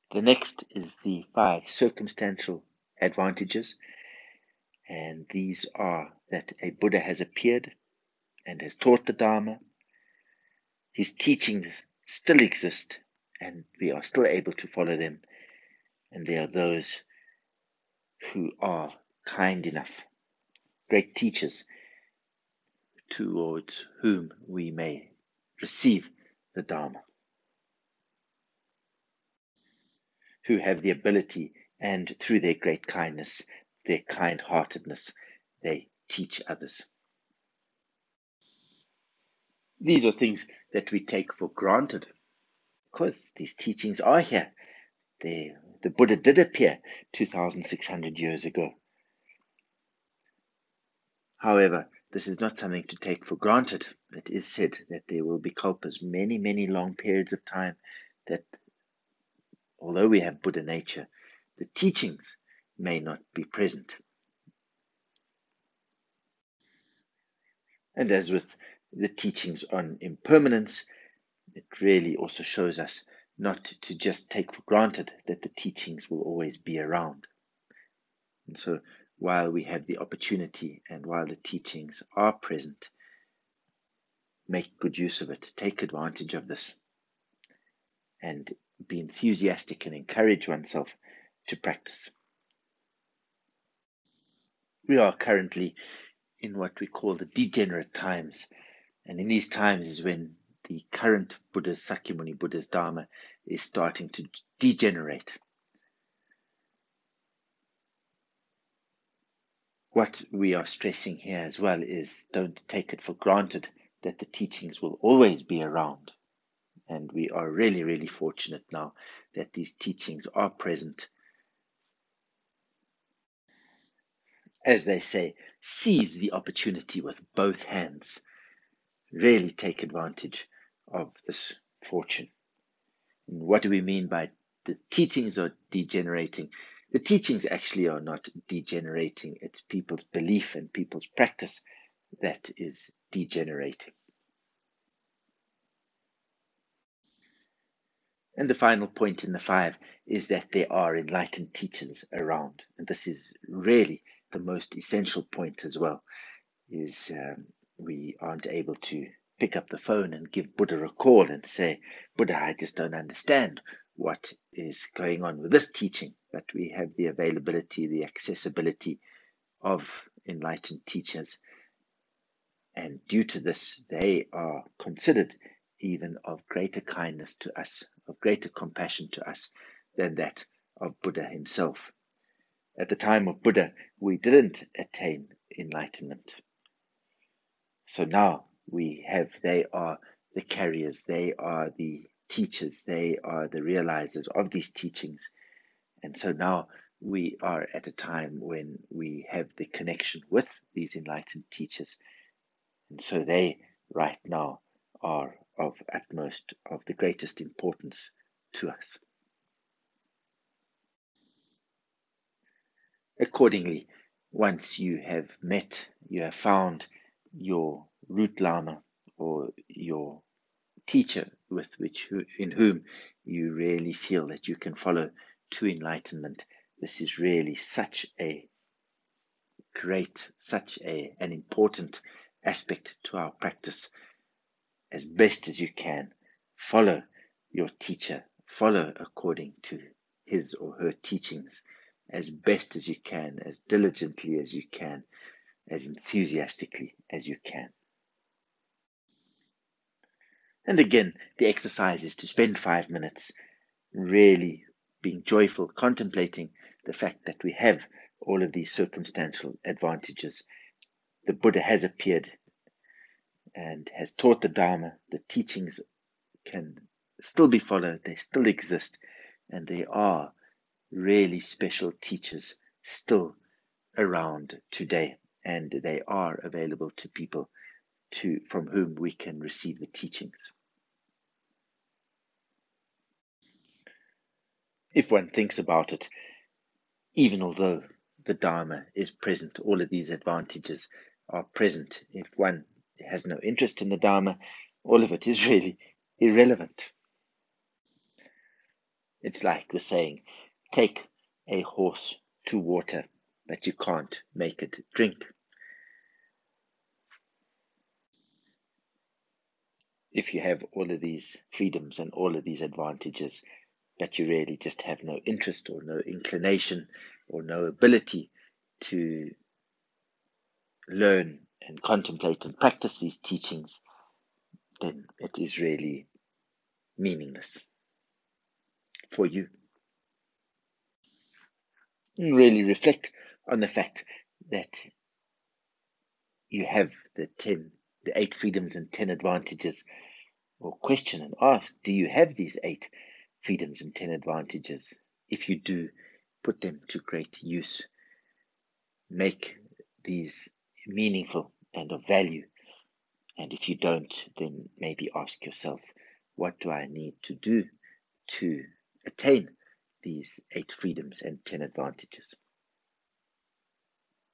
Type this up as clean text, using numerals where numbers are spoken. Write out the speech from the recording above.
The next is the 5 circumstantial advantages, and these are that a Buddha has appeared and has taught the Dharma. His teachings still exist, and we are still able to follow them. And there are those who are kind enough, great teachers, towards whom we may receive the Dharma, who have the ability, and through their great kindness, their kind-heartedness, they teach others. These are things that we take for granted because these teachings are here. The Buddha did appear 2,600 years ago. However, this is not something to take for granted. It is said that there will be kalpas, many, many long periods of time, that although we have Buddha nature, the teachings may not be present. And as with the teachings on impermanence, it really also shows us not to just take for granted that the teachings will always be around. And so while we have the opportunity and while the teachings are present, make good use of it, take advantage of this, and be enthusiastic and encourage oneself to practice. We are currently in what we call the degenerate times, and in these times is when the current Buddha's, Sakyamuni Buddha's Dharma is starting to degenerate. What we are stressing here as well is don't take it for granted that the teachings will always be around. And we are really, really fortunate now that these teachings are present. As they say, seize the opportunity with both hands. Really take advantage of this fortune. And what do we mean by the teachings are degenerating? The teachings actually are not degenerating. It's people's belief and people's practice that is degenerating. And the final point in the 5 is that there are enlightened teachers around. And this is really the most essential point as well, is we aren't able to pick up the phone and give Buddha a call and say, Buddha, I just don't understand what is going on with this teaching. But we have the availability, the accessibility of enlightened teachers. And due to this, they are considered even of greater kindness to us, of greater compassion to us than that of Buddha himself. At the time of Buddha, we didn't attain enlightenment. So now they are the carriers, they are the teachers, they are the realizers of these teachings. And so now we are at a time when we have the connection with these enlightened teachers. And so they right now are of the greatest importance to us. Accordingly, once you have found your root Lama or your teacher in whom you really feel that you can follow to enlightenment, this is really such an important aspect to our practice. As best as you can, follow your teacher, follow according to his or her teachings as best as you can, as diligently as you can, as enthusiastically as you can. And again, the exercise is to spend 5 minutes really being joyful, contemplating the fact that we have all of these circumstantial advantages. The Buddha has appeared and has taught the Dharma. The teachings can still be followed, they still exist, and there are really special teachers still around today, and they are available to people from whom we can receive the teachings. If one thinks about it, even although the Dharma is present, all of these advantages are present. If one has no interest in the Dharma, all of it is really irrelevant. It's like the saying, take a horse to water, but you can't make it drink. If you have all of these freedoms and all of these advantages, but you really just have no interest or no inclination or no ability to learn and contemplate and practice these teachings, then it is really meaningless for you. And really reflect on the fact that you have the 8 freedoms and 10 advantages, or question and ask, do you have these 8 freedoms and 10 advantages? If you do, put them to great use. Make these meaningful and of value. And if you don't, then maybe ask yourself, what do I need to do to attain these 8 freedoms and 10 advantages?